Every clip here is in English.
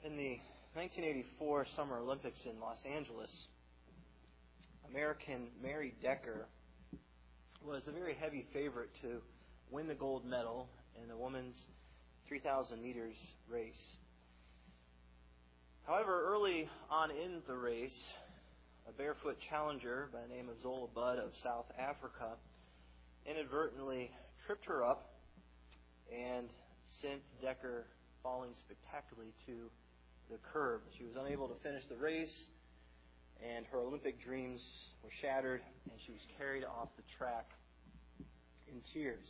In the 1984 Summer Olympics in Los Angeles, American Mary Decker was a very heavy favorite to win the gold medal in the women's 3,000 meters race. However, early on in the race, a barefoot challenger by the name of Zola Budd of South Africa inadvertently tripped her up and sent Decker falling spectacularly to the curb. She was unable to finish the race, and her Olympic dreams were shattered, and she was carried off the track in tears.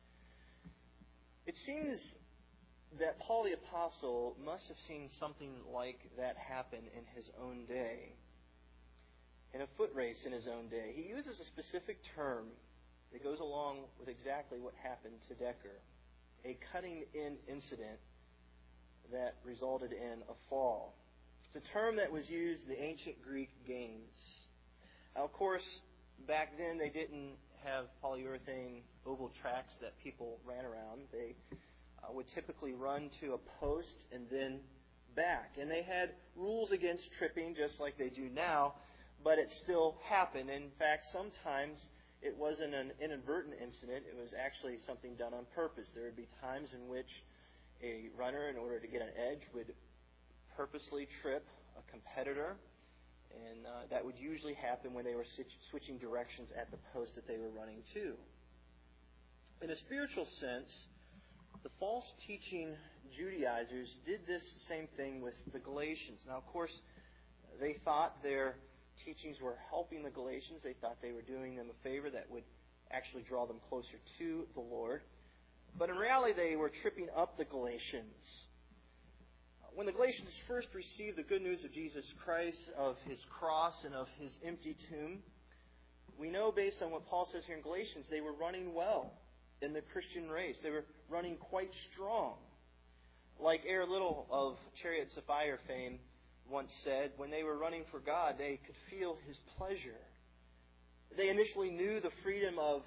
It seems that Paul the Apostle must have seen something like that happen in his own day, in a foot race in his own day. He uses a specific term that goes along with exactly what happened to Decker, a cutting-in incident that resulted in a fall. It's a term that was used in the ancient Greek games. Now, of course, back then they didn't have polyurethane oval tracks that people ran around. They would typically run to a post and then back. And they had rules against tripping just like they do now, but it still happened. In fact, sometimes it wasn't an inadvertent incident. It was actually something done on purpose. There would be times in which a runner, in order to get an edge, would purposely trip a competitor, and that would usually happen when they were switching directions at the post that they were running to. In a spiritual sense, the false teaching Judaizers did this same thing with the Galatians. Now, of course, they thought their teachings were helping the Galatians. They thought they were doing them a favor that would actually draw them closer to the Lord. But in reality, they were tripping up the Galatians. When the Galatians first received the good news of Jesus Christ, of His cross, and of His empty tomb, we know based on what Paul says here in Galatians, they were running well in the Christian race. They were running quite strong. Like Ere Little of Chariots of Fire fame once said, when they were running for God, they could feel His pleasure. They initially knew the freedom of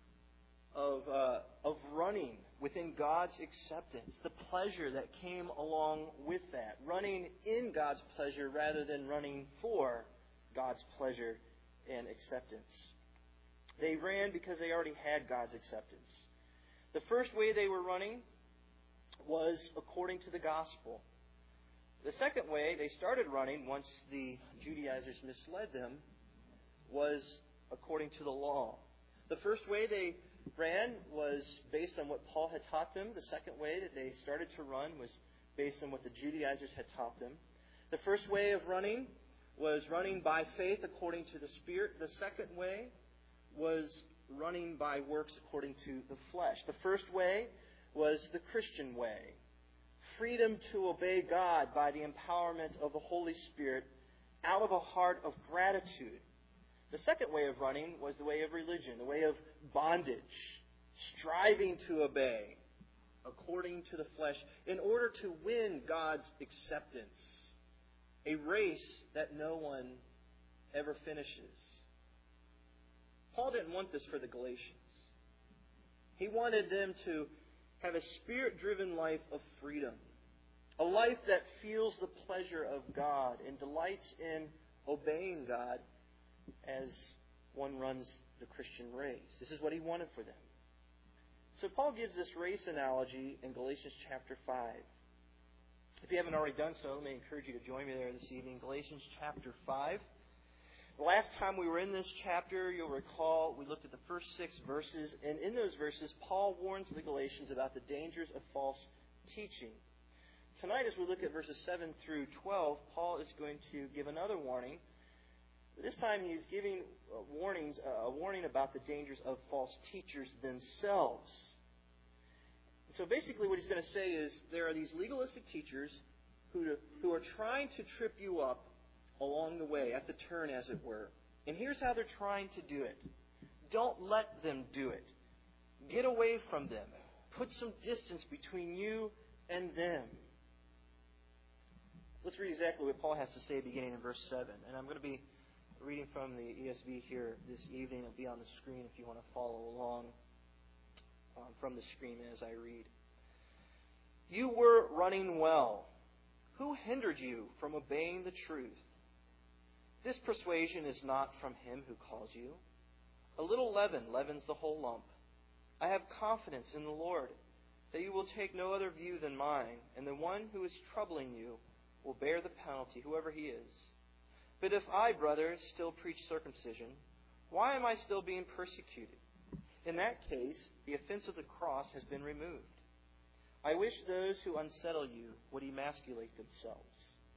running within God's acceptance, the pleasure that came along with that, running in God's pleasure rather than running for God's pleasure and acceptance. They ran because they already had God's acceptance. The first way they were running was according to the gospel. The second way they started running, once the Judaizers misled them, was according to the law. The first way they ran was based on what Paul had taught them. The second way that they started to run was based on what the Judaizers had taught them. The first way of running was running by faith according to the Spirit. The second way was running by works according to the flesh. The first way was the Christian way. Freedom to obey God by the empowerment of the Holy Spirit out of a heart of gratitude. The second way of running was the way of religion, the way of bondage, striving to obey according to the flesh in order to win God's acceptance, a race that no one ever finishes. Paul didn't want this for the Galatians. He wanted them to have a Spirit-driven life of freedom, a life that feels the pleasure of God and delights in obeying God as one runs the Christian race. This is what he wanted for them. So Paul gives this race analogy in Galatians chapter 5. If you haven't already done so, let me encourage you to join me there this evening. Galatians chapter 5. The last time we were in this chapter, you'll recall, we looked at the first 6 verses, and in those verses, Paul warns the Galatians about the dangers of false teaching. Tonight, as we look at verses 7 through 12, Paul is going to give another warning. This time he's giving a warning about the dangers of false teachers themselves. So basically what he's going to say is there are these legalistic teachers who are trying to trip you up along the way, at the turn as it were. And here's how they're trying to do it. Don't let them do it. Get away from them. Put some distance between you and them. Let's read exactly what Paul has to say beginning in verse 7. And I'm going to be reading from the ESV here this evening. It'll be on the screen if you want to follow along from the screen as I read. You were running well. Who hindered you from obeying the truth? This persuasion is not from him who calls you. A little leaven leavens the whole lump. I have confidence in the Lord that you will take no other view than mine, and the one who is troubling you will bear the penalty, whoever he is. But if I, brothers, still preach circumcision, why am I still being persecuted? In that case, the offense of the cross has been removed. I wish those who unsettle you would emasculate themselves.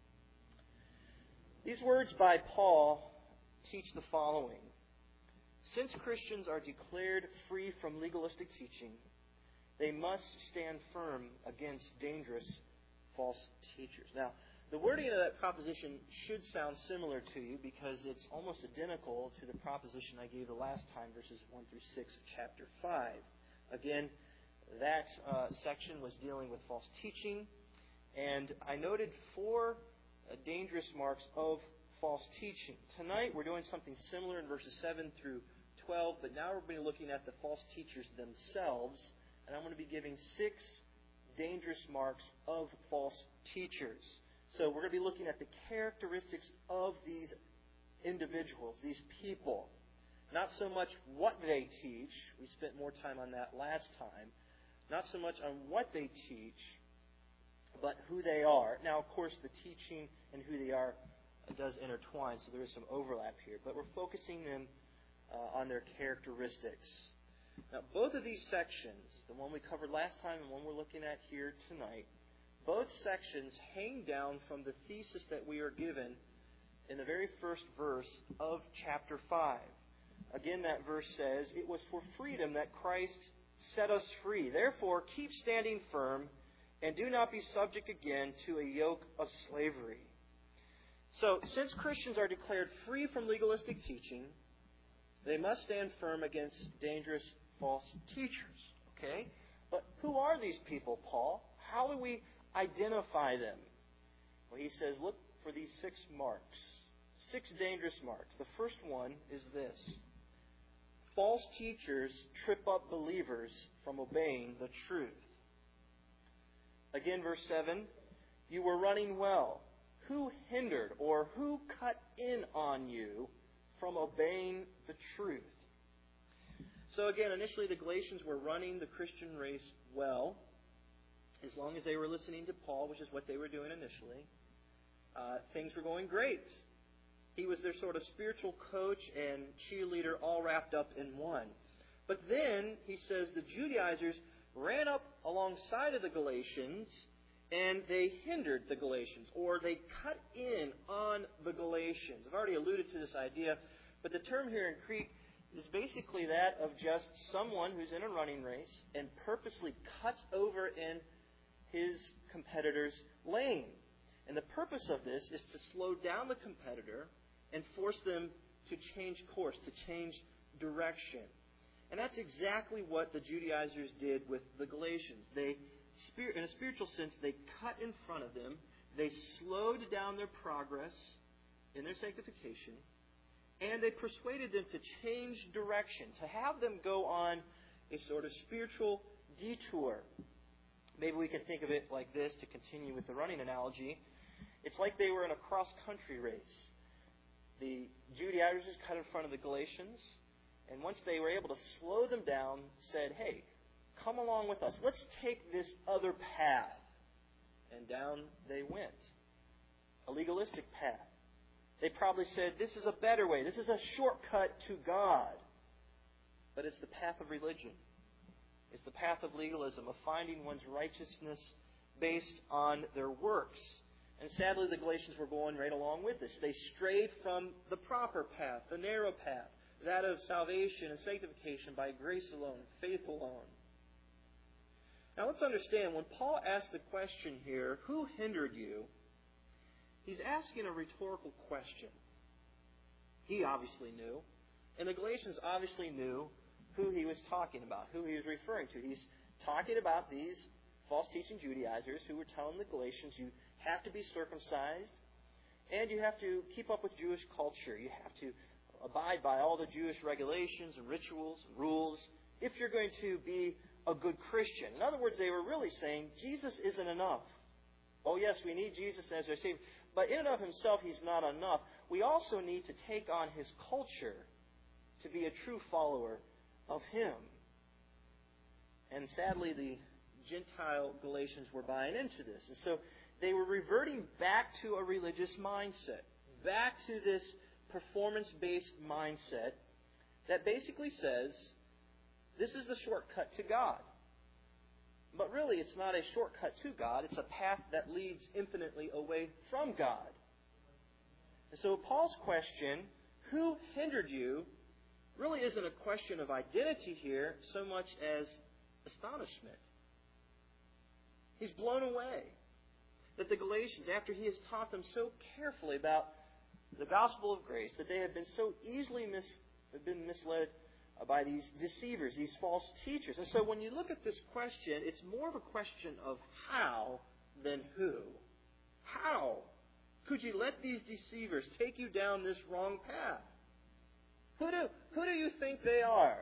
These words by Paul teach the following. Since Christians are declared free from legalistic teaching, they must stand firm against dangerous false teachers. Now, the wording of that proposition should sound similar to you because it's almost identical to the proposition I gave the last time, verses 1 through 6 of chapter 5. Again, that section was dealing with false teaching, and I noted 4 dangerous marks of false teaching. Tonight we're doing something similar in verses 7 through 12, but now we're going to be looking at the false teachers themselves, and I'm going to be giving 6 dangerous marks of false teachers. So we're going to be looking at the characteristics of these individuals, these people. Not so much what they teach. We spent more time on that last time. Not so much on what they teach, but who they are. Now, of course, the teaching and who they are does intertwine, so there is some overlap here. But we're focusing them on their characteristics. Now, both of these sections, the one we covered last time and one we're looking at here tonight, both sections hang down from the thesis that we are given in the very first verse of chapter 5. Again, that verse says, "It was for freedom that Christ set us free. Therefore, keep standing firm and do not be subject again to a yoke of slavery." So, since Christians are declared free from legalistic teaching, they must stand firm against dangerous false teachers. Okay? But who are these people, Paul? How do we identify them? Well, he says, look for these 6 marks. 6 dangerous marks. The first one is this. False teachers trip up believers from obeying the truth. Again, verse 7, you were running well. Who hindered or who cut in on you from obeying the truth? So again, initially the Galatians were running the Christian race well, as long as they were listening to Paul, which is what they were doing initially. Things were going great. He was their sort of spiritual coach and cheerleader all wrapped up in one. But then, he says, the Judaizers ran up alongside of the Galatians and they hindered the Galatians, or they cut in on the Galatians. I've already alluded to this idea, but the term here in Greek is basically that of just someone who's in a running race and purposely cuts over in his competitor's lane. And the purpose of this is to slow down the competitor and force them to change course, to change direction. And that's exactly what the Judaizers did with the Galatians. They, in a spiritual sense, they cut in front of them. They slowed down their progress in their sanctification. And they persuaded them to change direction, to have them go on a sort of spiritual detour. Maybe we can think of it like this, to continue with the running analogy. It's like they were in a cross-country race. The Judaizers cut in front of the Galatians, and once they were able to slow them down, said, hey, come along with us. Let's take this other path. And down they went. A legalistic path. They probably said, this is a better way. This is a shortcut to God. But it's the path of religion. It's the path of legalism, of finding one's righteousness based on their works. And sadly, the Galatians were going right along with this. They strayed from the proper path, the narrow path, that of salvation and sanctification by grace alone, faith alone. Now let's understand, when Paul asked the question here, who hindered you? He's asking a rhetorical question. He obviously knew, and the Galatians obviously knew who he was talking about, who he was referring to. He's talking about these false teaching Judaizers who were telling the Galatians, you have to be circumcised, and you have to keep up with Jewish culture. You have to abide by all the Jewish regulations and rituals and rules if you're going to be a good Christian. In other words, they were really saying, Jesus isn't enough. Oh yes, we need Jesus as our Savior. But in and of Himself, He's not enough. We also need to take on His culture to be a true follower of Him. And sadly, the Gentile Galatians were buying into this. And so they were reverting back to a religious mindset, back to this performance-based mindset that basically says, this is the shortcut to God. But really, it's not a shortcut to God. It's a path that leads infinitely away from God. And so Paul's question, who hindered you, really isn't a question of identity here so much as astonishment. He's blown away that the Galatians, after he has taught them so carefully about the gospel of grace, that they have been so easily misled by these deceivers, these false teachers. And so when you look at this question, it's more of a question of how than who. How could you let these deceivers take you down this wrong path? Who do you think they are?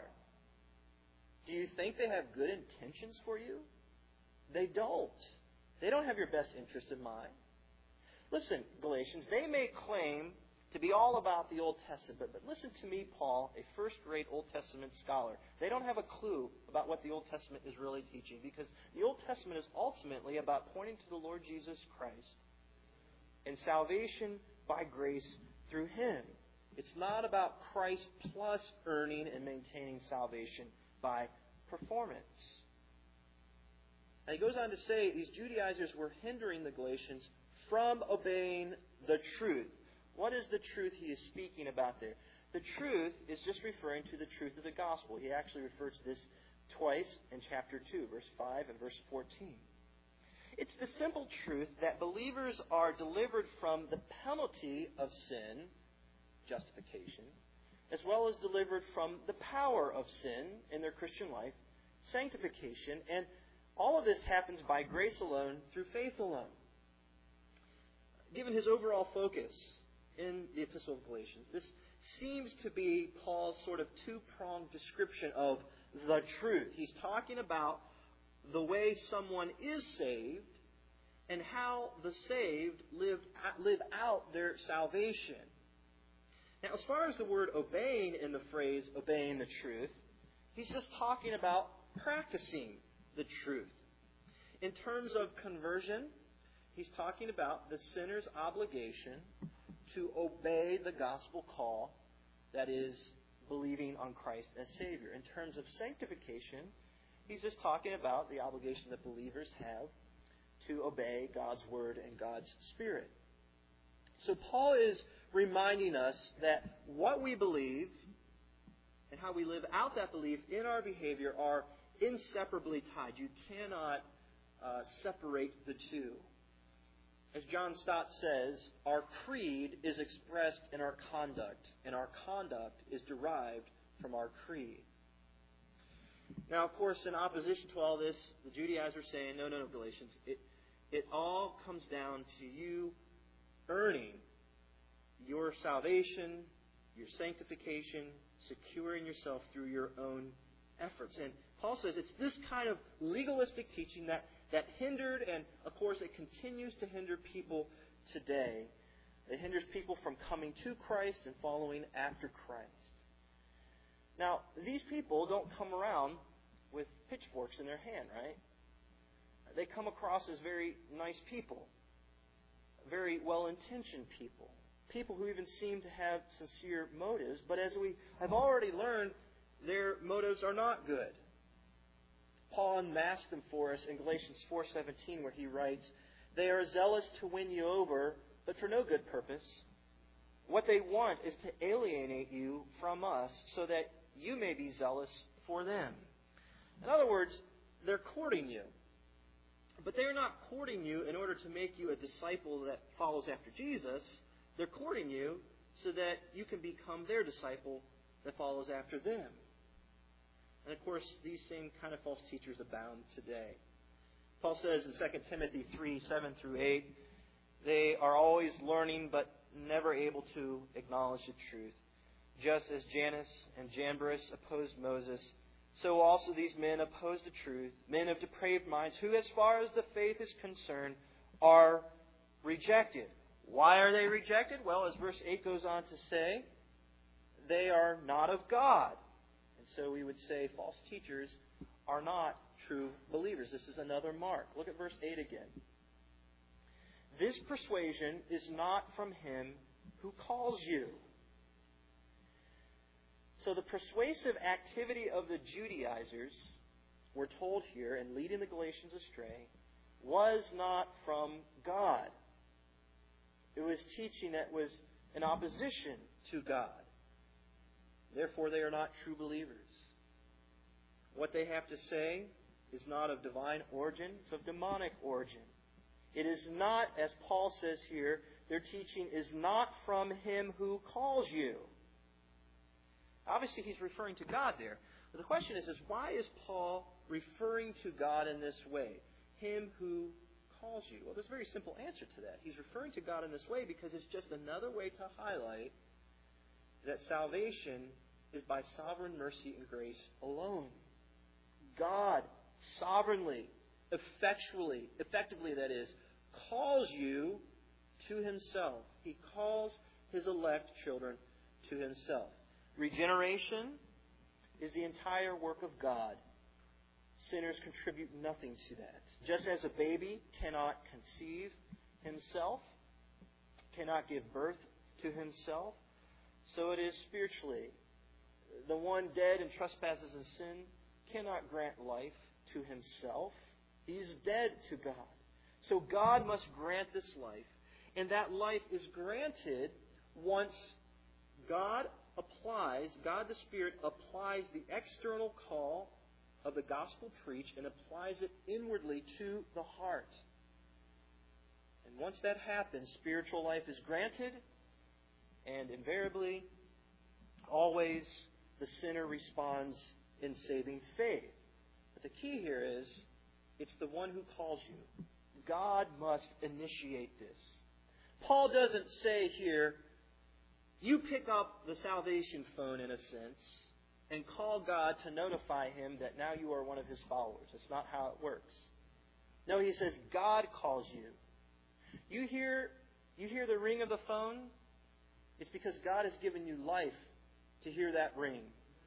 Do you think they have good intentions for you? They don't. They don't have your best interest in mind. Listen, Galatians, they may claim to be all about the Old Testament, but listen to me, Paul, a first-rate Old Testament scholar. They don't have a clue about what the Old Testament is really teaching, because the Old Testament is ultimately about pointing to the Lord Jesus Christ and salvation by grace through Him. It's not about Christ plus earning and maintaining salvation by performance. And he goes on to say these Judaizers were hindering the Galatians from obeying the truth. What is the truth he is speaking about there? The truth is just referring to the truth of the gospel. He actually refers to this twice in chapter 2, verse 5 and verse 14. It's the simple truth that believers are delivered from the penalty of sin, justification, as well as delivered from the power of sin in their Christian life, sanctification, and all of this happens by grace alone, through faith alone. Given his overall focus in the Epistle of Galatians, this seems to be Paul's sort of two-pronged description of the truth. He's talking about the way someone is saved and how the saved live out their salvation. Now, as far as the word obeying in the phrase obeying the truth, he's just talking about practicing the truth. In terms of conversion, he's talking about the sinner's obligation to obey the gospel call, that is, believing on Christ as Savior. In terms of sanctification, he's just talking about the obligation that believers have to obey God's Word and God's Spirit. So Paul is reminding us that what we believe and how we live out that belief in our behavior are inseparably tied. You cannot separate the two. As John Stott says, our creed is expressed in our conduct, and our conduct is derived from our creed. Now, of course, in opposition to all this, the Judaizers are saying, no, Galatians, it all comes down to you earning your salvation, your sanctification, securing yourself through your own efforts. And Paul says it's this kind of legalistic teaching that hindered, and of course it continues to hinder people today. It hinders people from coming to Christ and following after Christ. Now, these people don't come around with pitchforks in their hand, right? They come across as very nice people, very well-intentioned people, people who even seem to have sincere motives, but as we have already learned, their motives are not good. Paul unmasked them for us in Galatians 4:17, where he writes, "They are zealous to win you over, but for no good purpose. What they want is to alienate you from us so that you may be zealous for them." In other words, they're courting you. But they're not courting you in order to make you a disciple that follows after Jesus. They're courting you so that you can become their disciple that follows after them. And of course, these same kind of false teachers abound today. Paul says in 2 Timothy 3:7-8, they are always learning but never able to acknowledge the truth. Just as Jannes and Jambres opposed Moses, so also these men oppose the truth, men of depraved minds, who, as far as the faith is concerned, are rejected. Why are they rejected? Well, as verse 8 goes on to say, they are not of God. And so we would say false teachers are not true believers. This is another mark. Look at verse 8 again. This persuasion is not from him who calls you. So the persuasive activity of the Judaizers, we're told here, and leading the Galatians astray, was not from God. It was teaching that was in opposition to God. Therefore, they are not true believers. What they have to say is not of divine origin, it's of demonic origin. It is not, as Paul says here, their teaching is not from him who calls you. Obviously, he's referring to God there. But the question is why is Paul referring to God in this way? Him who calls you. Well, there's a very simple answer to that. He's referring to God in this way because it's just another way to highlight that salvation is by sovereign mercy and grace alone. God sovereignly, effectively, that is, calls you to himself. He calls his elect children to himself. Regeneration is the entire work of God. Sinners contribute nothing to that. Just as a baby cannot conceive himself, cannot give birth to himself, so it is spiritually. The one dead in trespasses and sin cannot grant life to himself. He is dead to God. So God must grant this life. And that life is granted once God the Spirit applies the external call of the gospel preached and applies it inwardly to the heart. And once that happens, spiritual life is granted, and invariably, always, the sinner responds in saving faith. But the key here is, it's the one who calls you. God must initiate this. Paul doesn't say here, you pick up the salvation phone in a sense and call God to notify him that now you are one of his followers. That's not how it works. No, he says God calls you. You hear the ring of the phone? It's because God has given you life to hear that ring.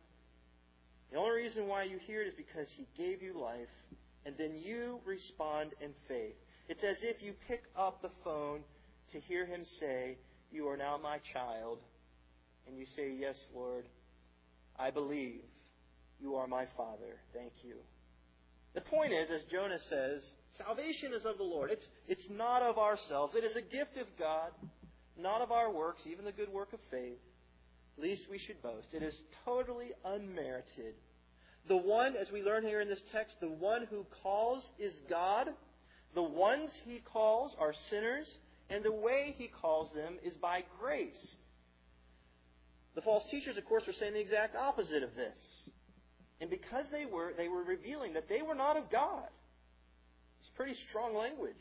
The only reason why you hear it is because he gave you life, and then you respond in faith. It's as if you pick up the phone to hear him say, you are now my child, and you say, yes, Lord, I believe you are my Father. Thank you. The point is, as Jonah says, salvation is of the Lord. It's not of ourselves. It is a gift of God, not of our works, even the good work of faith. Least we should boast. It is totally unmerited. The one, as we learn here in this text, the one who calls is God. The ones he calls are sinners, and the way he calls them is by grace. The false teachers, of course, were saying the exact opposite of this. And because they were revealing that they were not of God. It's pretty strong language.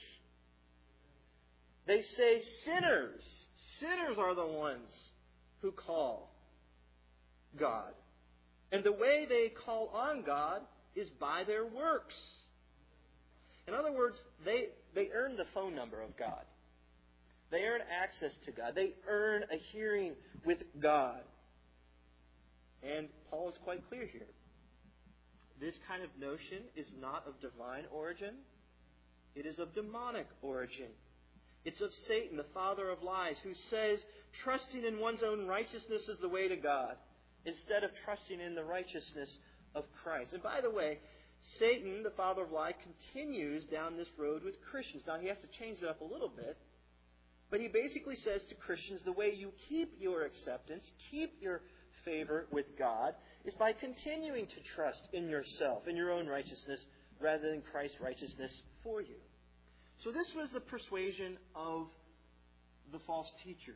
They say sinners are the ones who call God. And the way they call on God is by their works. In other words, they earn the phone number of God. They earn access to God. They earn a hearing with God. And Paul is quite clear here. This kind of notion is not of divine origin. It is of demonic origin. It's of Satan, the father of lies, who says trusting in one's own righteousness is the way to God, instead of trusting in the righteousness of Christ. And by the way, Satan, the father of lies, continues down this road with Christians. Now, he has to change it up a little bit. But he basically says to Christians, the way you keep your acceptance, keep your favor with God, is by continuing to trust in yourself, in your own righteousness, rather than Christ's righteousness for you. So this was the persuasion of the false teachers.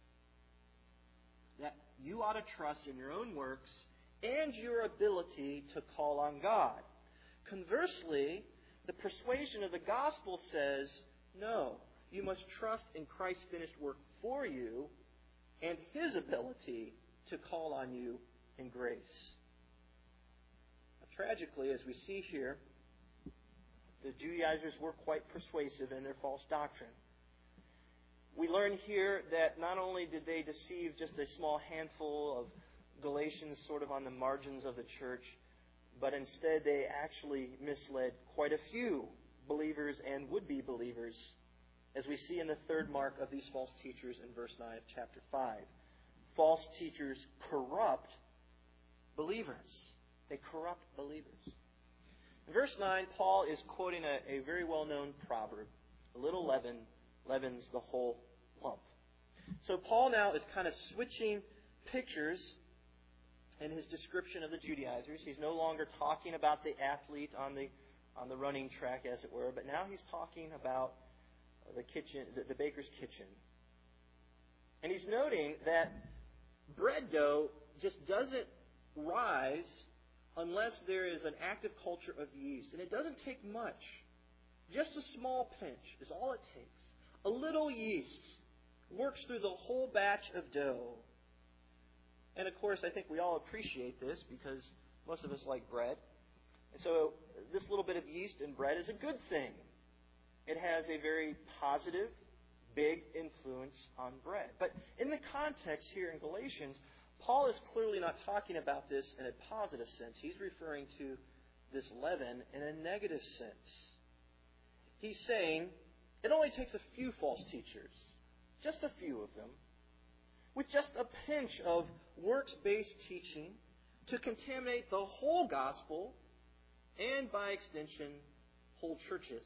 That you ought to trust in your own works and your ability to call on God. Conversely, the persuasion of the gospel says, no, you must trust in Christ's finished work for you and his ability to call on you in grace. Now, tragically, as we see here, the Judaizers were quite persuasive in their false doctrine. We learn here that not only did they deceive just a small handful of Galatians sort of on the margins of the church, but instead they actually misled quite a few believers and would-be believers, as we see in the third mark of these false teachers in verse 9 of chapter 5. False teachers corrupt believers. They corrupt believers. In verse 9, Paul is quoting a very well-known proverb. A little leaven leavens the whole lump. So Paul now is kind of switching pictures in his description of the Judaizers. He's no longer talking about the athlete on the running track, as it were, but now he's talking about the kitchen, the baker's kitchen. And he's noting that bread dough just doesn't rise unless there is an active culture of yeast. And it doesn't take much. Just a small pinch is all it takes. A little yeast works through the whole batch of dough. And of course, I think we all appreciate this because most of us like bread. And so this little bit of yeast in bread is a good thing. It has a very positive, big influence on bread. But in the context here in Galatians, Paul is clearly not talking about this in a positive sense. He's referring to this leaven in a negative sense. He's saying it only takes a few false teachers, just a few of them, with just a pinch of works-based teaching to contaminate the whole gospel and, by extension, whole churches.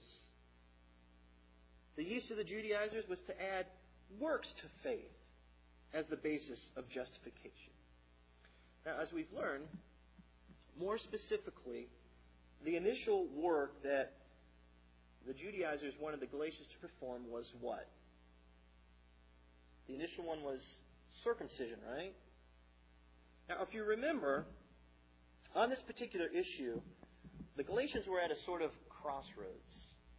The yeast of the Judaizers was to add works to faith as the basis of justification. Now, as we've learned, more specifically, the initial work that the Judaizers wanted the Galatians to perform was what? The initial one was circumcision, right? Now, if you remember, on this particular issue, the Galatians were at a sort of crossroads.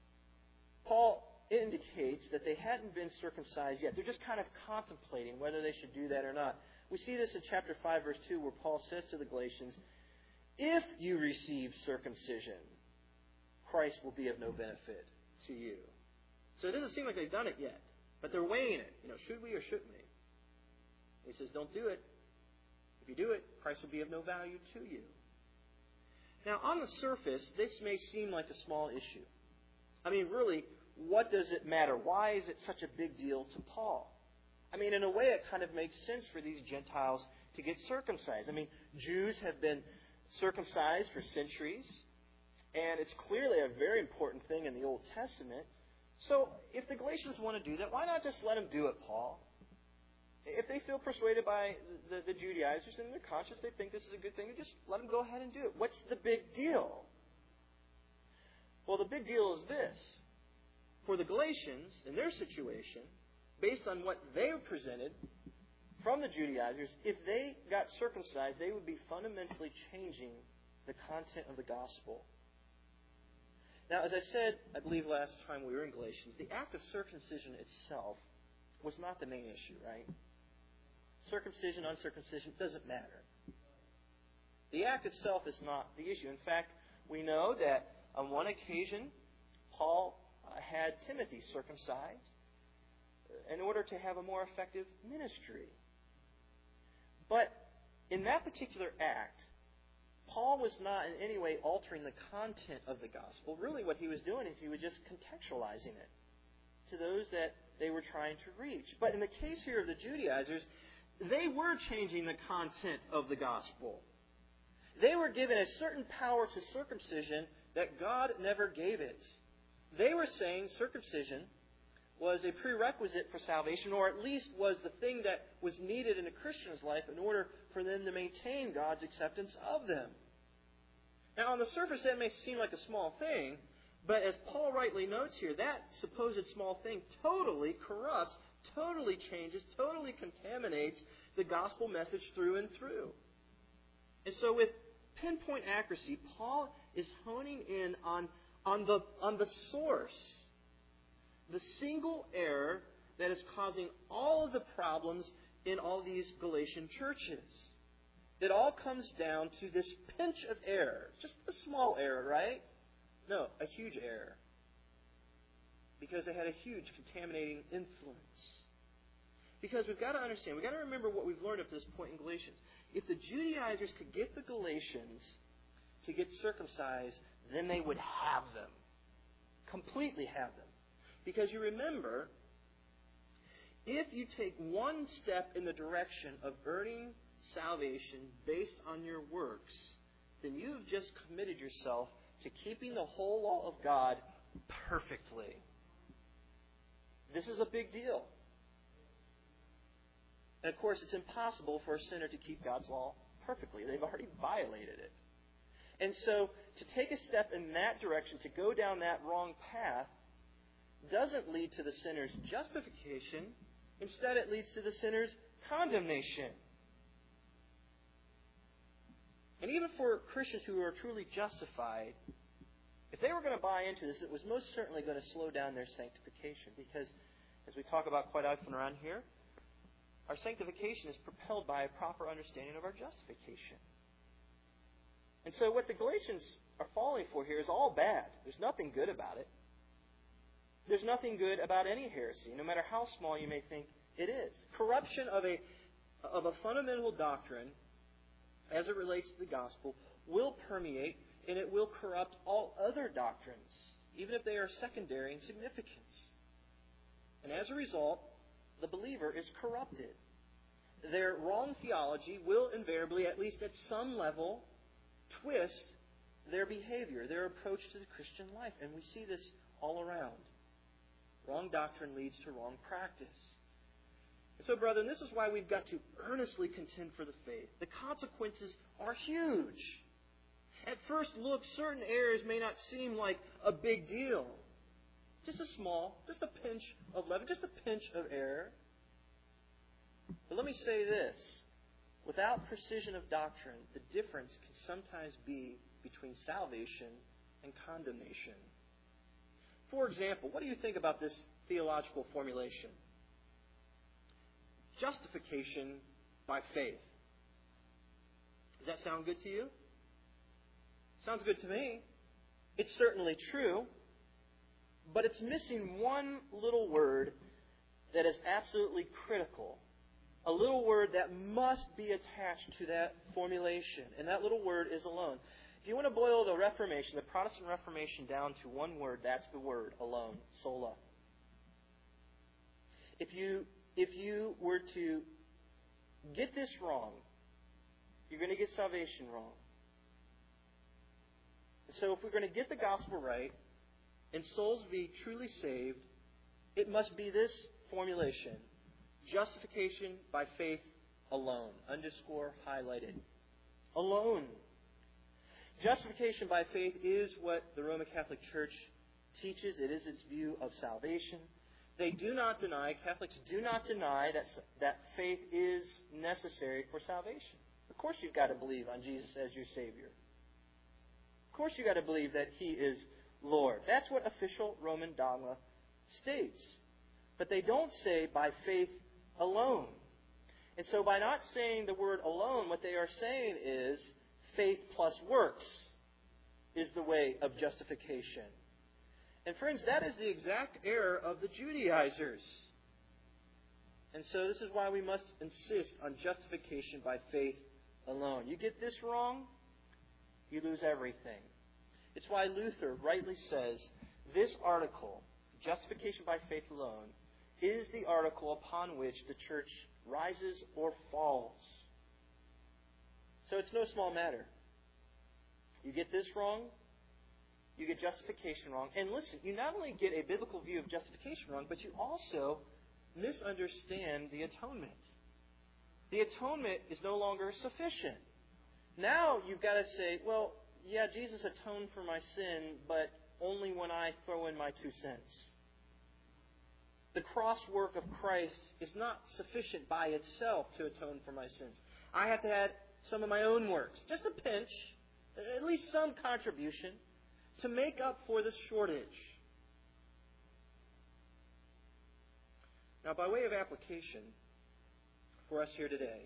Paul indicates that they hadn't been circumcised yet. They're just kind of contemplating whether they should do that or not. We see this in chapter 5, verse 2, where Paul says to the Galatians, if you receive circumcision, Christ will be of no benefit to you. So it doesn't seem like they've done it yet, but they're weighing it. Should we or shouldn't we? He says, don't do it. If you do it, Christ will be of no value to you. Now, on the surface, this may seem like a small issue. I mean, really, what does it matter? Why is it such a big deal to Paul? I mean, in a way, it kind of makes sense for these Gentiles to get circumcised. I mean, Jews have been circumcised for centuries, and it's clearly a very important thing in the Old Testament. So, if the Galatians want to do that, why not just let them do it, Paul? If they feel persuaded by the Judaizers and they're conscious, they think this is a good thing, just let them go ahead and do it. What's the big deal? Well, the big deal is this. For the Galatians, in their situation, based on what they were presented from the Judaizers, if they got circumcised, they would be fundamentally changing the content of the gospel. Now, as I said, I believe last time we were in Galatians, the act of circumcision itself was not the main issue, right? Circumcision, uncircumcision, doesn't matter. The act itself is not the issue. In fact, we know that on one occasion, Paul had Timothy circumcised in order to have a more effective ministry. But in that particular act, Paul was not in any way altering the content of the gospel. Really what he was doing is he was just contextualizing it to those that they were trying to reach. But in the case here of the Judaizers, they were changing the content of the gospel. They were given a certain power to circumcision that God never gave it. They were saying circumcision was a prerequisite for salvation, or at least was the thing that was needed in a Christian's life in order for them to maintain God's acceptance of them. Now, on the surface, that may seem like a small thing, but as Paul rightly notes here, that supposed small thing totally corrupts, totally changes, totally contaminates the gospel message through and through. And so with pinpoint accuracy, Paul is honing in on the source, the single error that is causing all of the problems in all these Galatian churches. It all comes down to this pinch of error, just a small error, right? No, a huge error. Because they had a huge contaminating influence. Because we've got to understand, we've got to remember what we've learned up to this point in Galatians. If the Judaizers could get the Galatians to get circumcised, then they would have them. Completely have them. Because you remember, if you take one step in the direction of earning salvation based on your works, then you have just committed yourself to keeping the whole law of God perfectly. This is a big deal. And of course, it's impossible for a sinner to keep God's law perfectly. They've already violated it. And so, to take a step in that direction, to go down that wrong path, doesn't lead to the sinner's justification. Instead, it leads to the sinner's condemnation. And even for Christians who are truly justified, if they were going to buy into this, it was most certainly going to slow down their sanctification. Because, as we talk about quite often around here, our sanctification is propelled by a proper understanding of our justification. And so what the Galatians are falling for here is all bad. There's nothing good about it. There's nothing good about any heresy, no matter how small you may think it is. Corruption of a fundamental doctrine, as it relates to the gospel, will permeate and it will corrupt all other doctrines, even if they are secondary in significance. And as a result, the believer is corrupted. Their wrong theology will invariably, at least at some level, twist their behavior, their approach to the Christian life. And we see this all around. Wrong doctrine leads to wrong practice. And so, brethren, this is why we've got to earnestly contend for the faith. The consequences are huge. At first look, certain errors may not seem like a big deal. Just a pinch of leaven, just a pinch of error. But let me say this. Without precision of doctrine, the difference can sometimes be between salvation and condemnation. For example, what do you think about this theological formulation? Justification by faith. Does that sound good to you? Sounds good to me. It's certainly true. But it's missing one little word that is absolutely critical. A little word that must be attached to that formulation. And that little word is alone. If you want to boil the Reformation, the Protestant Reformation, down to one word, that's the word, alone, sola. If you were to get this wrong, you're going to get salvation wrong. So if we're going to get the gospel right, and souls be truly saved, it must be this formulation. Justification by faith alone. Underscore highlighted. Alone. Justification by faith is what the Roman Catholic Church teaches. It is its view of salvation. Catholics do not deny that faith is necessary for salvation. Of course you've got to believe on Jesus as your Savior. Of course you've got to believe that He is Lord. That's what official Roman dogma states. But they don't say by faith alone. And so by not saying the word alone, what they are saying is faith plus works is the way of justification. And friends, that is the exact error of the Judaizers. And so this is why we must insist on justification by faith alone. You get this wrong, you lose everything. It's why Luther rightly says this article, justification by faith alone, is the article upon which the church rises or falls. So it's no small matter. You get this wrong, you get justification wrong. And listen, you not only get a biblical view of justification wrong, but you also misunderstand the atonement. The atonement is no longer sufficient. Now you've got to say, well, yeah, Jesus atoned for my sin, but only when I throw in my 2 cents. The cross work of Christ is not sufficient by itself to atone for my sins. I have to add some of my own works, just a pinch, at least some contribution, to make up for this shortage. Now, by way of application for us here today,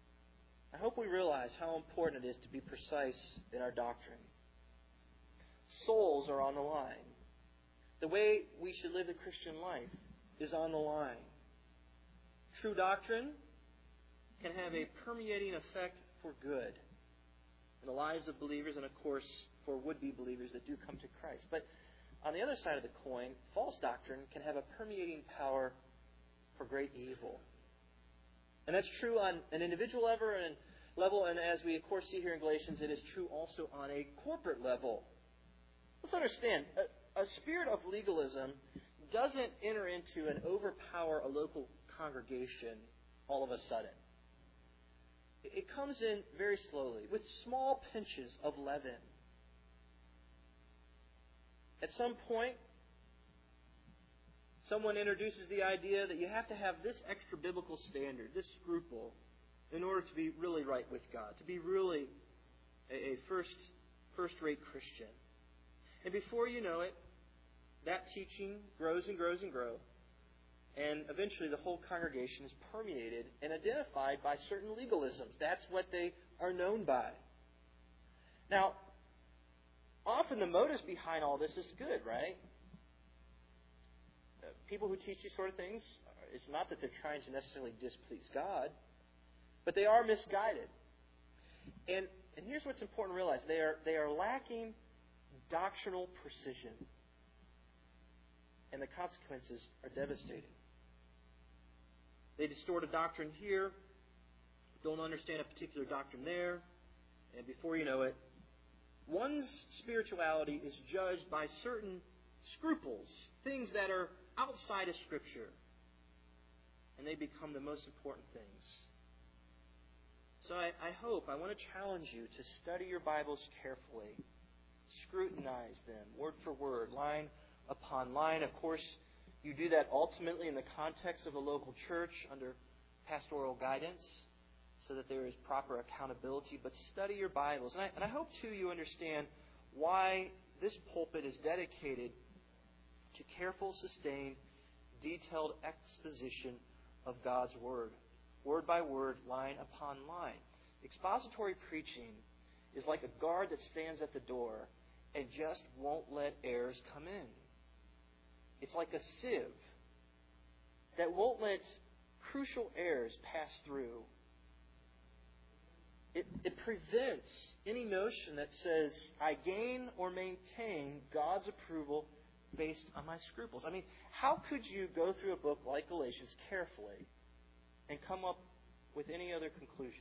I hope we realize how important it is to be precise in our doctrine. souls are on the line. The way we should live the Christian life is on the line. True doctrine can have a permeating effect for good in the lives of believers and, of course, for would-be believers that do come to Christ. But on the other side of the coin, false doctrine can have a permeating power for great evil. And that's true on an individual level, and as we, of course, see here in Galatians, it is true also on a corporate level. Let's understand, a spirit of legalism doesn't enter into and overpower a local congregation all of a sudden. It comes in very slowly, with small pinches of leaven. At some point, someone introduces the idea that you have to have this extra biblical standard, this scruple, in order to be really right with God, to be really a first-rate Christian. And before you know it, that teaching grows and grows and grows. And eventually the whole congregation is permeated and identified by certain legalisms. That's what they are known by. Now, often the motives behind all this is good, right? People who teach these sort of things, it's not that they're trying to necessarily displease God, but they are misguided. And here's what's important to realize. They are lacking doctrinal precision. And the consequences are devastating. They distort a doctrine here, don't understand a particular doctrine there, and before you know it, one's spirituality is judged by certain scruples, things that are outside of Scripture, and they become the most important things. So I want to challenge you to study your Bibles carefully, scrutinize them, word for word, line upon line. Of course, you do that ultimately in the context of a local church under pastoral guidance so that there is proper accountability. But study your Bibles. And I hope, too, you understand why this pulpit is dedicated to careful, sustained, detailed exposition of God's Word. Word by word, line upon line. Expository preaching is like a guard that stands at the door and just won't let errors come in. It's like a sieve that won't let crucial errors pass through. It prevents any notion that says, I gain or maintain God's approval based on my scruples. I mean, how could you go through a book like Galatians carefully and come up with any other conclusion?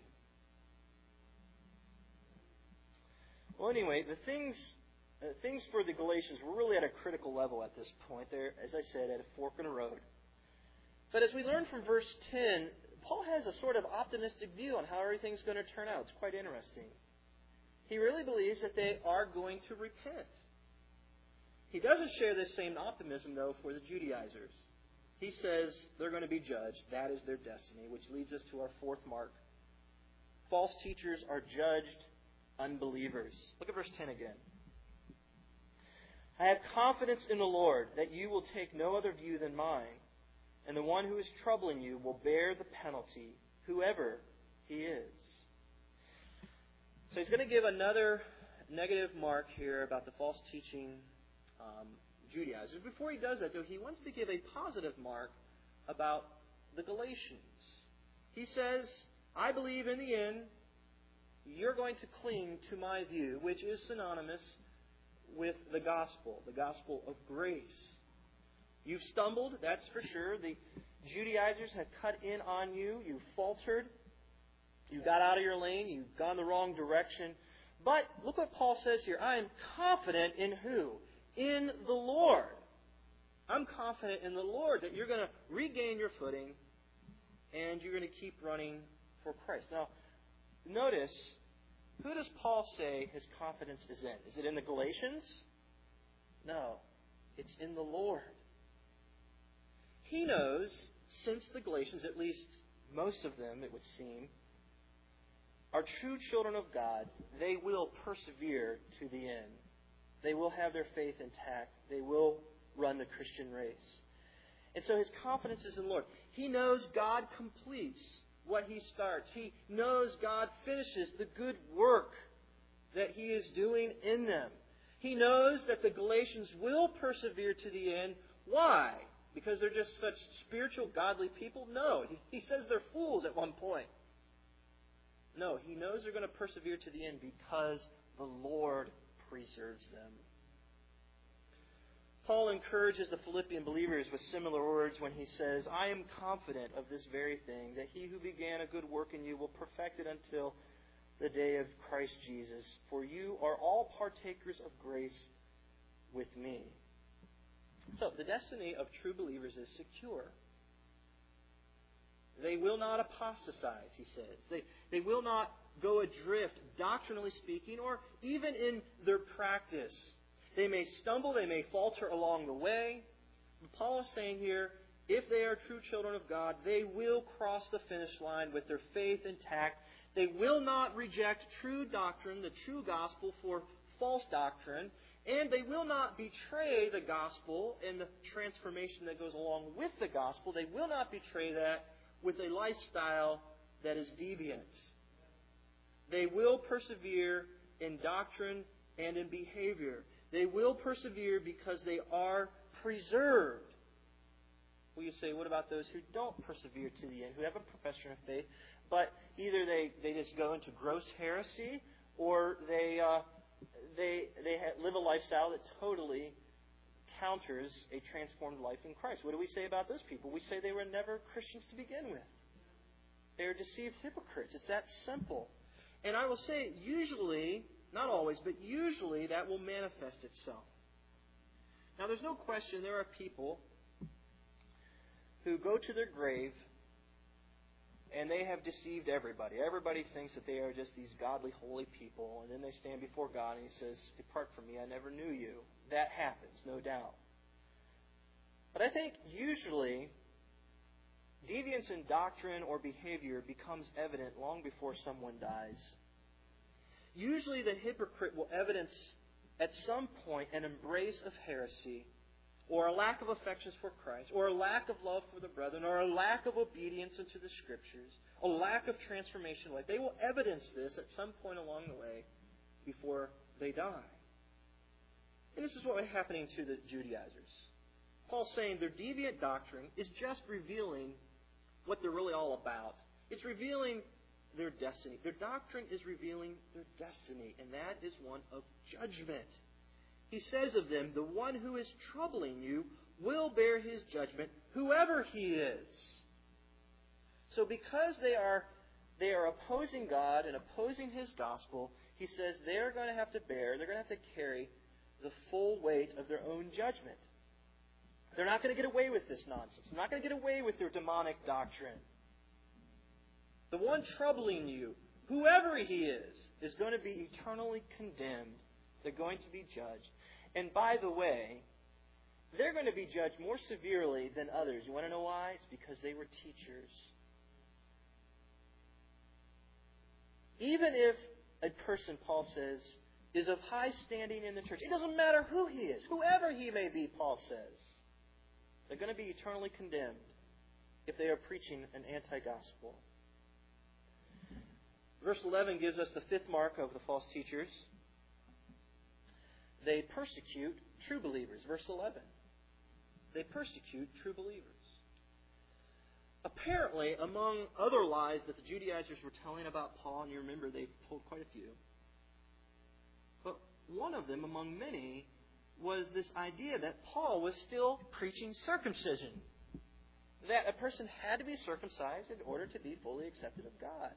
Well, anyway, the things for the Galatians were really at a critical level at this point. They're, as I said, at a fork in the road. But as we learn from verse 10, Paul has a sort of optimistic view on how everything's going to turn out. It's quite interesting. He really believes that they are going to repent. He doesn't share this same optimism, though, for the Judaizers. He says they're going to be judged. That is their destiny, which leads us to our fourth mark. False teachers are judged unbelievers. Look at verse 10 again. I have confidence in the Lord that you will take no other view than mine, and the one who is troubling you will bear the penalty, whoever he is. So he's going to give another negative mark here about the false teaching Judaizers. Before he does that, though, he wants to give a positive mark about the Galatians. He says, I believe in the end you're going to cling to my view, which is synonymous with the gospel of grace. You've stumbled, that's for sure. The Judaizers have cut in on you. You faltered. You got out of your lane. You've gone the wrong direction. But look what Paul says here. I am confident in who? In the Lord. I'm confident in the Lord that you're going to regain your footing and you're going to keep running for Christ. Now, notice, who does Paul say his confidence is in? Is it in the Galatians? No. It's in the Lord. He knows, since the Galatians, at least most of them, it would seem, are true children of God, they will persevere to the end. They will have their faith intact. They will run the Christian race. And so his confidence is in the Lord. He knows God completes what he starts. He knows God finishes the good work that he is doing in them. He knows that the Galatians will persevere to the end. Why? Because they're just such spiritual, godly people? No. He says they're fools at one point. No, he knows they're going to persevere to the end because the Lord preserves them. Paul encourages the Philippian believers with similar words when he says, I am confident of this very thing, that he who began a good work in you will perfect it until the day of Christ Jesus. For you are all partakers of grace with me. So, the destiny of true believers is secure. They will not apostatize, he says. They will not go adrift, doctrinally speaking, or even in their practice. They may stumble, they may falter along the way. But Paul is saying here, if they are true children of God, they will cross the finish line with their faith intact. They will not reject true doctrine, the true gospel, for false doctrine. And they will not betray the gospel and the transformation that goes along with the gospel. They will not betray that with a lifestyle that is deviant. They will persevere in doctrine and in behavior. They will persevere because they are preserved. Well, you say, what about those who don't persevere to the end, who have a profession of faith, but either they just go into gross heresy, or they live a lifestyle that totally counters a transformed life in Christ. What do we say about those people? We say they were never Christians to begin with. They are deceived hypocrites. It's that simple. And I will say, usually, not always, but usually that will manifest itself. Now, there's no question there are people who go to their grave and they have deceived everybody. Everybody thinks that they are just these godly, holy people. And then they stand before God and He says, depart from me, I never knew you. That happens, no doubt. But I think usually deviance in doctrine or behavior becomes evident long before someone dies. Usually the hypocrite will evidence at some point an embrace of heresy, or a lack of affections for Christ, or a lack of love for the brethren, or a lack of obedience unto the Scriptures, a lack of transformation. Like they will evidence this at some point along the way before they die. And this is what was happening to the Judaizers. Paul's saying their deviant doctrine is just revealing what they're really all about. It's revealing their destiny. Their doctrine is revealing their destiny, and that is one of judgment. He says of them, the one who is troubling you will bear his judgment, whoever he is. So because they are opposing God and opposing His gospel, he says they're going to have to carry the full weight of their own judgment. They're not going to get away with this nonsense. They're not going to get away with their demonic doctrine. The one troubling you, whoever he is going to be eternally condemned. They're going to be judged. And by the way, they're going to be judged more severely than others. You want to know why? It's because they were teachers. Even if a person, Paul says, is of high standing in the church, it doesn't matter who he is, whoever he may be, Paul says, they're going to be eternally condemned if they are preaching an anti-gospel. Verse 11 gives us the fifth mark of the false teachers. They persecute true believers. Verse 11. They persecute true believers. Apparently, among other lies that the Judaizers were telling about Paul, and you remember they've told quite a few, but one of them among many was this idea that Paul was still preaching circumcision. That a person had to be circumcised in order to be fully accepted of God.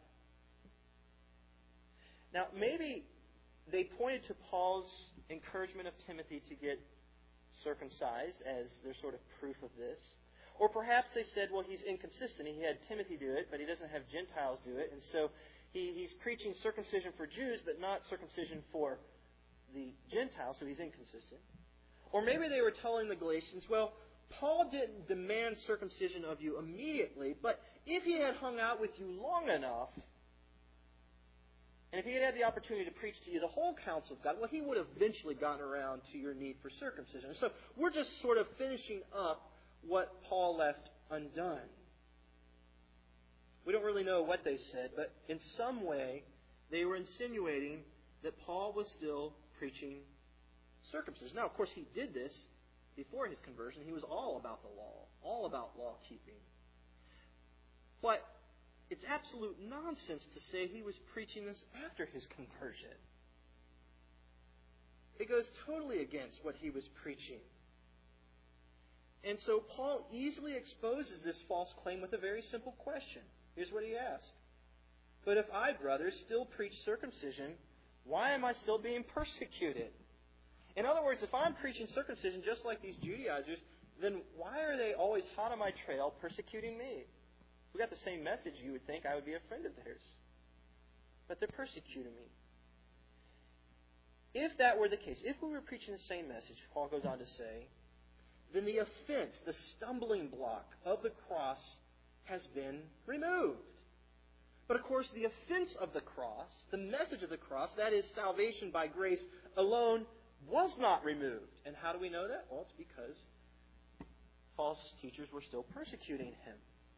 Now, maybe they pointed to Paul's encouragement of Timothy to get circumcised as their sort of proof of this. Or perhaps they said, well, he's inconsistent. He had Timothy do it, but he doesn't have Gentiles do it. And so he's preaching circumcision for Jews, but not circumcision for the Gentiles, so he's inconsistent. Or maybe they were telling the Galatians, well, Paul didn't demand circumcision of you immediately, but if he had hung out with you long enough, and if he had had the opportunity to preach to you the whole counsel of God, well, he would have eventually gotten around to your need for circumcision. So we're just sort of finishing up what Paul left undone. We don't really know what they said, but in some way they were insinuating that Paul was still preaching circumcision. Now, of course, he did this before his conversion. He was all about the law, all about law-keeping. But it's absolute nonsense to say he was preaching this after his conversion. It goes totally against what he was preaching. And so Paul easily exposes this false claim with a very simple question. Here's what he asked. But if I, brothers, still preach circumcision, why am I still being persecuted? In other words, if I'm preaching circumcision just like these Judaizers, then why are they always hot on my trail persecuting me? If we got the same message, you would think I would be a friend of theirs. But they're persecuting me. If that were the case, if we were preaching the same message, Paul goes on to say, then the offense, the stumbling block of the cross has been removed. But of course, the offense of the cross, the message of the cross, that is salvation by grace alone, was not removed. And how do we know that? Well, it's because false teachers were still persecuting him.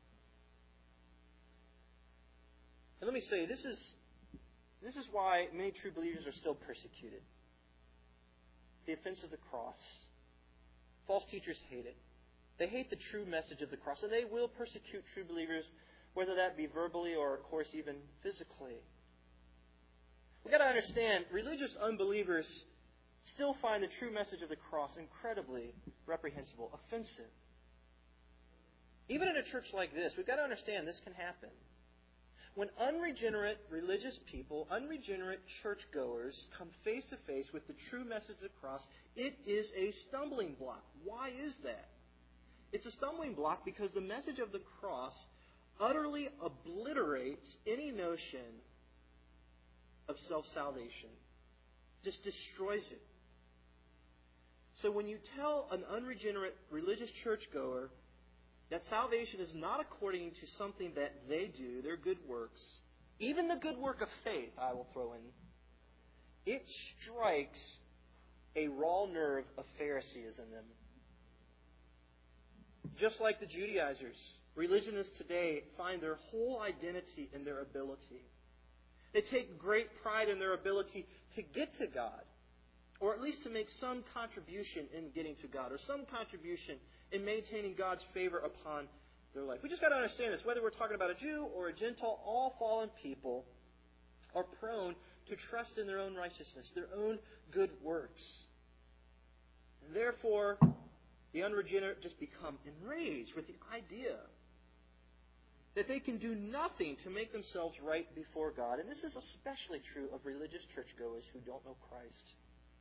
And let me say, this is why many true believers are still persecuted. The offense of the cross. False teachers hate it. They hate the true message of the cross, and they will persecute true believers, whether that be verbally or, of course, even physically. We've got to understand, religious unbelievers still find the true message of the cross incredibly reprehensible, offensive. Even in a church like this, we've got to understand this can happen. When unregenerate religious people, unregenerate churchgoers come face to face with the true message of the cross, it is a stumbling block. Why is that? It's a stumbling block because the message of the cross utterly obliterates any notion of self-salvation. Just destroys it. So when you tell an unregenerate religious churchgoer that salvation is not according to something that they do, their good works, even the good work of faith, I will throw in, it strikes a raw nerve of Phariseeism in them. Just like the Judaizers, religionists today find their whole identity in their ability. They take great pride in their ability to get to God, or at least to make some contribution in getting to God, or some contribution in maintaining God's favor upon their life. We just got to understand this. Whether we're talking about a Jew or a Gentile, all fallen people are prone to trust in their own righteousness, their own good works. And therefore, the unregenerate just become enraged with the idea that they can do nothing to make themselves right before God. And this is especially true of religious churchgoers who don't know Christ.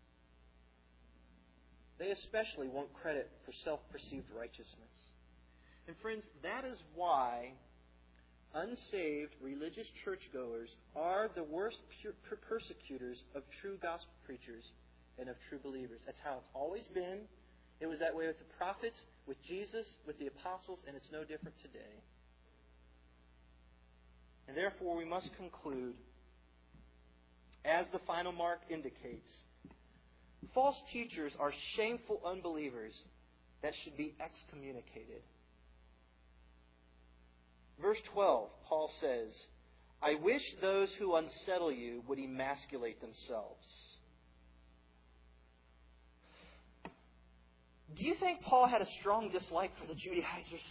They especially want credit for self-perceived righteousness. And friends, that is why unsaved religious churchgoers are the worst persecutors of true gospel preachers and of true believers. That's how it's always been. It was that way with the prophets, with Jesus, with the apostles, and it's no different today. And therefore we must conclude, as the final mark indicates, false teachers are shameful unbelievers that should be excommunicated. Verse 12, Paul says, I wish those who unsettle you would emasculate themselves. Do you think Paul had a strong dislike for the Judaizers?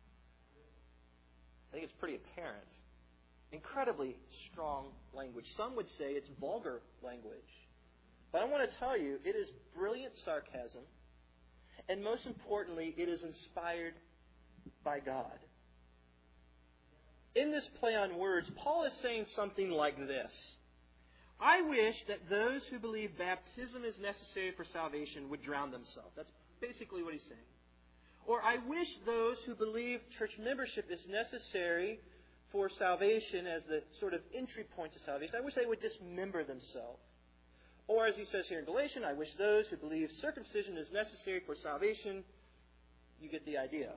I think it's pretty apparent. Incredibly strong language. Some would say it's vulgar language. But I want to tell you, it is brilliant sarcasm. And most importantly, it is inspired by God. In this play on words, Paul is saying something like this. I wish that those who believe baptism is necessary for salvation would drown themselves. That's basically what he's saying. Or I wish those who believe church membership is necessary for salvation as the sort of entry point to salvation, I wish they would dismember themselves. Or as he says here in Galatians, I wish those who believe circumcision is necessary for salvation. You get the idea.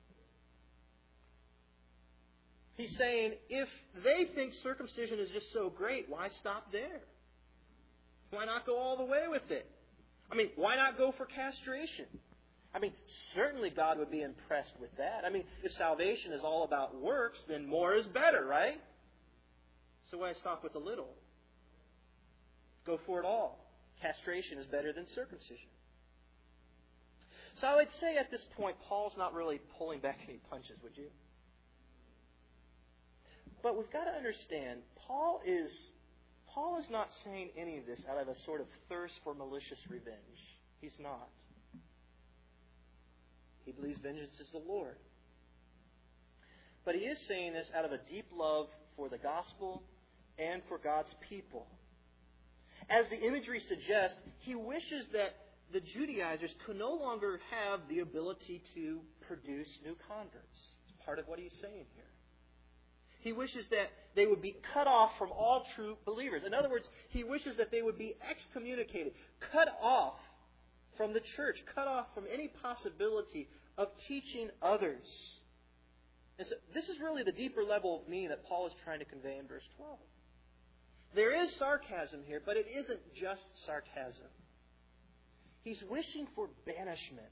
He's saying, if they think circumcision is just so great, why stop there? Why not go all the way with it? I mean, why not go for castration? I mean, certainly God would be impressed with that. I mean, if salvation is all about works, then more is better, right? So why stop with a little? Go for it all. Castration is better than circumcision. So I would say at this point, Paul's not really pulling back any punches, would you? But we've got to understand, Paul is not saying any of this out of a sort of thirst for malicious revenge. He's not. He believes vengeance is the Lord. But he is saying this out of a deep love for the gospel and for God's people. As the imagery suggests, he wishes that the Judaizers could no longer have the ability to produce new converts. It's part of what he's saying here. He wishes that they would be cut off from all true believers. In other words, he wishes that they would be excommunicated, cut off from the church, cut off from any possibility of teaching others. And so this is really the deeper level of meaning that Paul is trying to convey in verse 12. There is sarcasm here, but it isn't just sarcasm. He's wishing for banishment.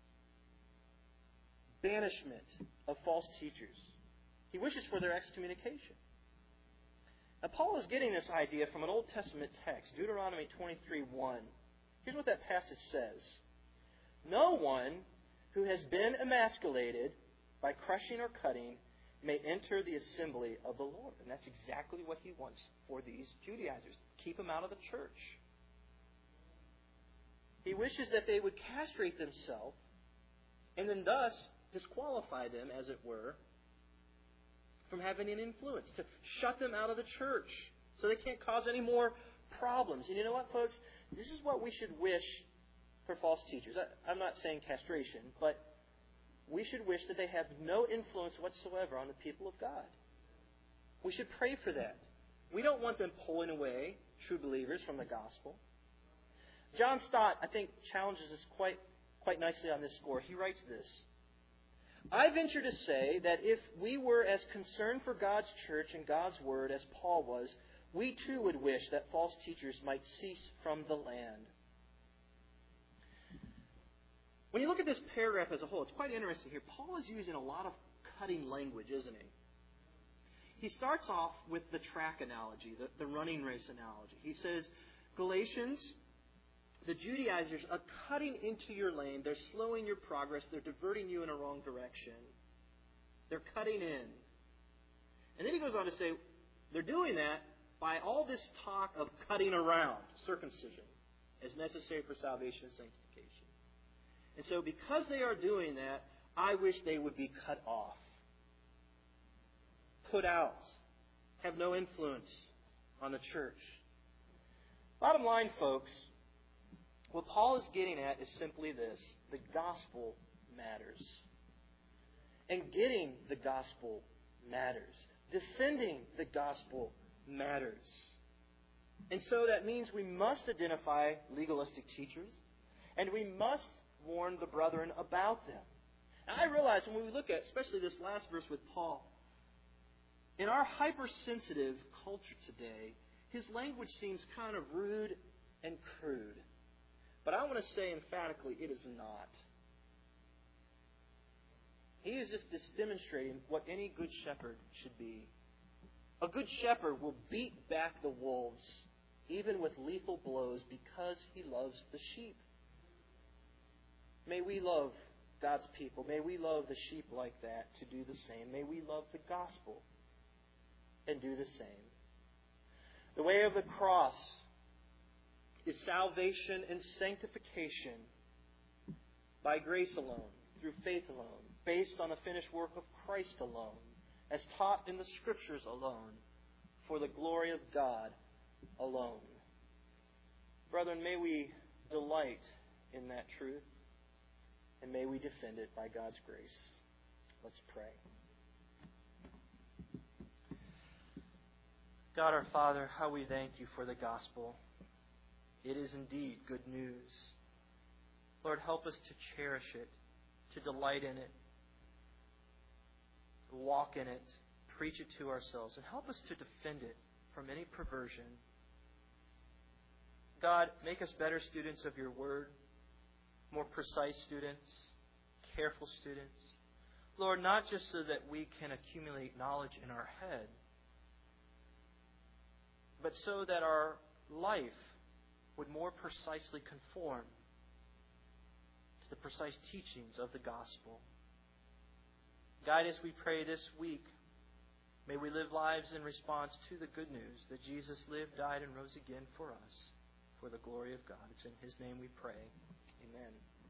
Banishment of false teachers. He wishes for their excommunication. Now, Paul is getting this idea from an Old Testament text, Deuteronomy 23:1. Here's what that passage says. No one who has been emasculated by crushing or cutting may enter the assembly of the Lord. And that's exactly what he wants for these Judaizers. Keep them out of the church. He wishes that they would castrate themselves and then thus disqualify them, as it were, from having an influence, to shut them out of the church so they can't cause any more problems. And you know what, folks? This is what we should wish for false teachers. I'm not saying castration, but we should wish that they have no influence whatsoever on the people of God. We should pray for that. We don't want them pulling away true believers from the gospel. John Stott, I think, challenges us quite nicely on this score. He writes this: I venture to say that if we were as concerned for God's church and God's word as Paul was, we too would wish that false teachers might cease from the land. When you look at this paragraph as a whole, it's quite interesting here. Paul is using a lot of cutting language, isn't he? He starts off with the track analogy, the running race analogy. He says, Galatians, the Judaizers are cutting into your lane. They're slowing your progress. They're diverting you in a wrong direction. They're cutting in. And then he goes on to say, they're doing that by all this talk of cutting around circumcision as necessary for salvation and sanctification. And so because they are doing that, I wish they would be cut off, put out, have no influence on the church. Bottom line, folks, what Paul is getting at is simply this: the gospel matters. And getting the gospel matters. Defending the gospel matters. And so that means we must identify legalistic teachers, and we must warn the brethren about them. Now, I realize when we look at, especially this last verse with Paul, in our hypersensitive culture today, his language seems kind of rude and crude. But I want to say emphatically, it is not. He is just demonstrating what any good shepherd should be. A good shepherd will beat back the wolves, even with lethal blows, because he loves the sheep. May we love God's people. May we love the sheep like that to do the same. May we love the gospel and do the same. The way of the cross is salvation and sanctification by grace alone, through faith alone, based on the finished work of Christ alone, as taught in the Scriptures alone, for the glory of God alone. Brethren, may we delight in that truth, and may we defend it by God's grace. Let's pray. God our Father, how we thank you for the gospel. It is indeed good news. Lord, help us to cherish it, to delight in it, to walk in it, preach it to ourselves, and help us to defend it from any perversion. God, make us better students of your word, more precise students, careful students. Lord, not just so that we can accumulate knowledge in our head, but so that our life would more precisely conform to the precise teachings of the gospel. Guide us, we pray, this week. May we live lives in response to the good news that Jesus lived, died, and rose again for us, for the glory of God. It's in His name we pray. Amen.